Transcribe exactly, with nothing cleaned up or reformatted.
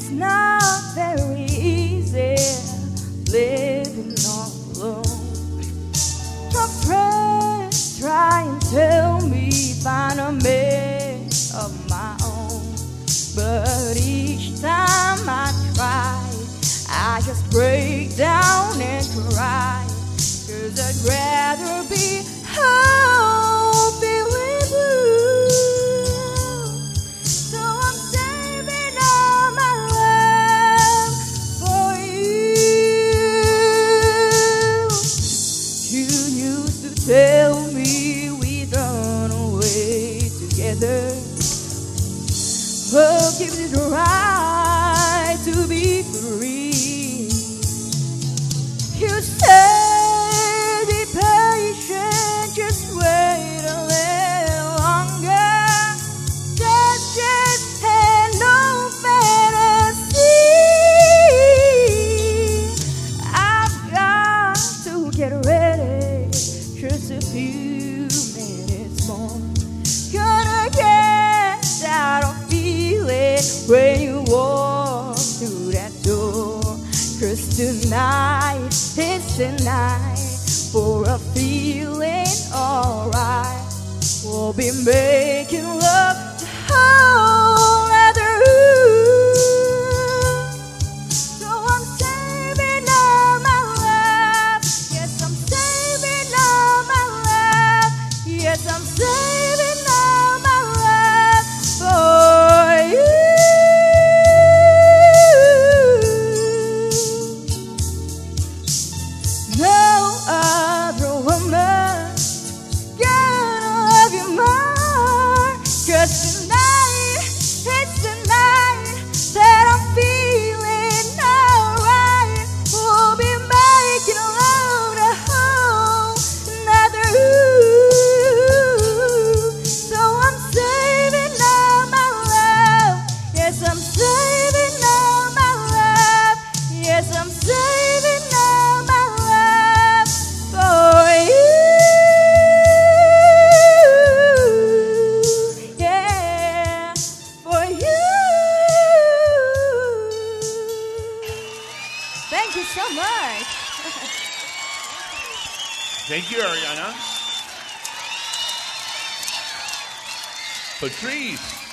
It's not very easy living all alone. My friends try and tell me find a man of my own, but each time I try, I just break down and cry, 'cause I'd rather be home feeling blue. So I'm saving all my love for you. You used to tell me we'd run away together. Love gives it right to be free. You said be patient, just wait a little longer. That's just had no fantasy. I've got to get ready, just a few minutes more. Gonna get out of feeling when you walk through that door. 'Cause tonight is the night for a feeling alright. We'll be making love the whole other room. So I'm saving all my love. Yes, I'm saving all my love. Yes, I'm saving all my love for you. No other woman's gonna love you more. 'Cause tonight, it's the night that I'm feeling alright. We'll be making love to whole another room. So I'm saving all my love. Yes, I'm saving all my love. Yes, I'm saving all my love for you. Yeah, for you. Thank you so much. Thank you, Ariana. Patrice.